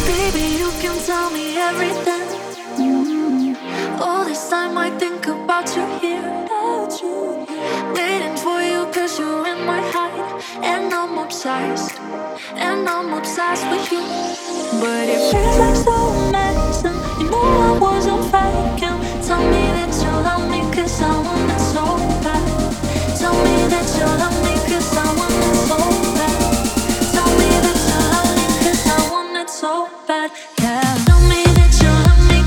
Baby, you can tell me everything. All this time I think about you here. Waiting for you cause you're in my height. And I'm obsessed. And I'm obsessed with you. But it feels like so amazing. You know I wasn't faking. Tell me that you love me cause I want it so bad. Tell me that you love me cause I want it so bad. Tell me that you love me cause I want it so bad. Yeah. Tell me that you love me.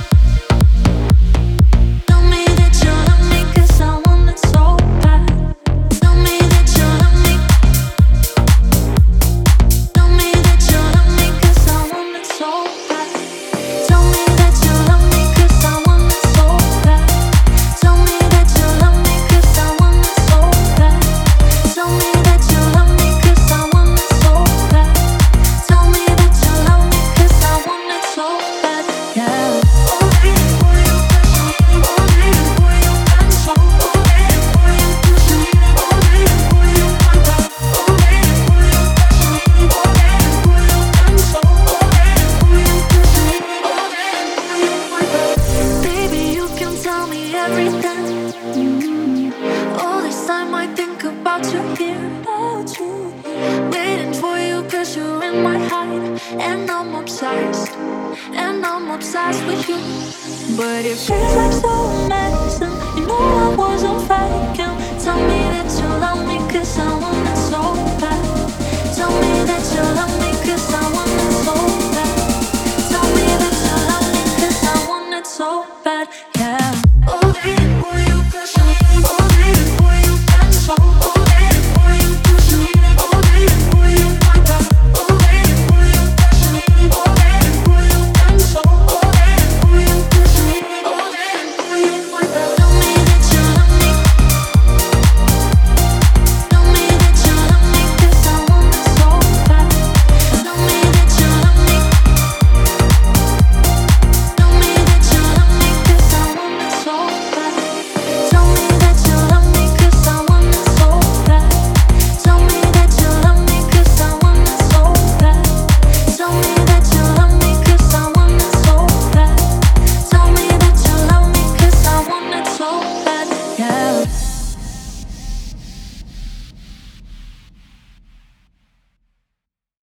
Tell me that you love me cause I want it so bad. Tell me that you love me. Tell me that you love me cause I want it so bad. Tell me that you love me cause I want it so bad. Tell me that you love me cause I want it so bad. Tell me that you love me cause I want it so bad. Tell me that you love me cause I want it so bad. Yeah. All waiting for you, all waiting for you, and so all waiting for you, all waiting for you, and that. All waiting for you, all waiting for you, and so all waiting for you, all waiting for you, and that. Baby, you can tell me everything. All this time I think about you here. Waiting for you cause you're in my height. And I'm obsessed. And I'm obsessed with you. But it feels like so amazing. You know I wasn't faking. Tell me that you love me cause I